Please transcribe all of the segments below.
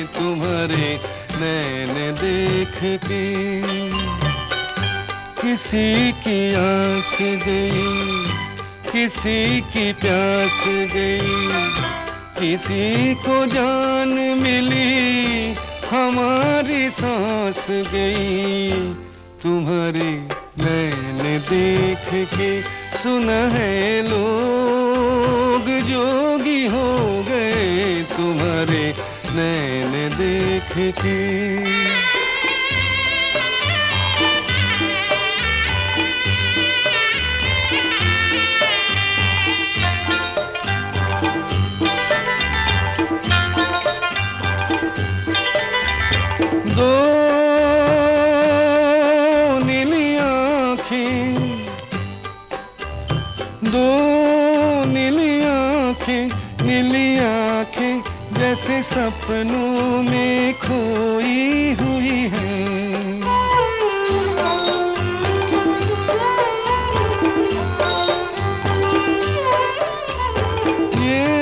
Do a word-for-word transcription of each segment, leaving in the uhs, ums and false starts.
तुम्हारे नैन देख के। किसी की आस गई, किसी की प्यास गई, किसी को जान मिली, हमारी सांस गई। तुम्हारे नैन देख के सुना है लोग जोगी हो गए, तुम्हारे नैन देख के। दो नीली आँखें, दो नीली आँखें, नीली आँखें जैसे सपनों में खोई हुई हैं। ये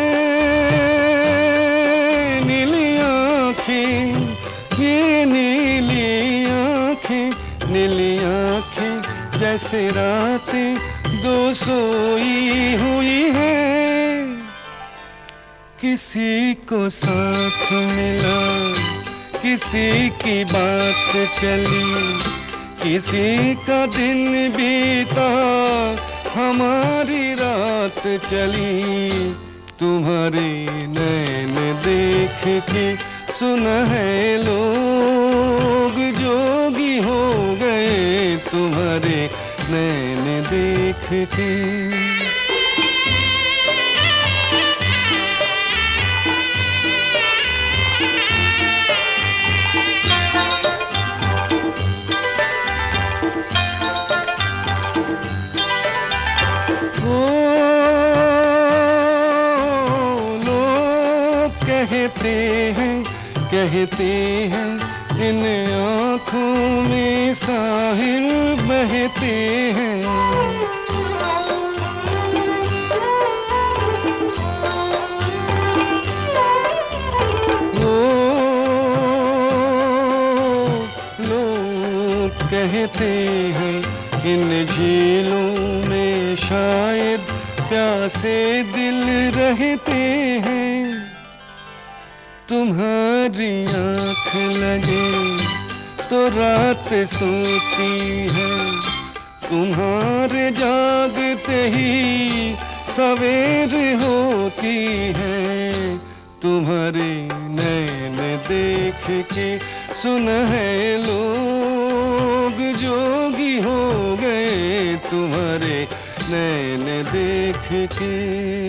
नीली आँखें, ये नीली आँखें, नीली आँखें जैसे रातें दो सोई हुई है। किसी को साथ मिला, किसी की बात चली, किसी का दिन बीता, हमारी रात चली। तुम्हारे नैन देख के सुना है लोग जोगी हो गए, तुम्हारे नैन देख के। ओ लोग कहते हैं, कहते हैं इन आँखों में साहिल बहते हैं। वो लोग कहते हैं इन झीलों में शायद प्यासे दिल रहते हैं। तुम्हारी आँख लगे तो रात सोती है, तुम्हारे जागते ही सवेर होती है। तुम्हारे नैन देख के सुना है लोग जोगी हो गए, तुम्हारे नैन देख के।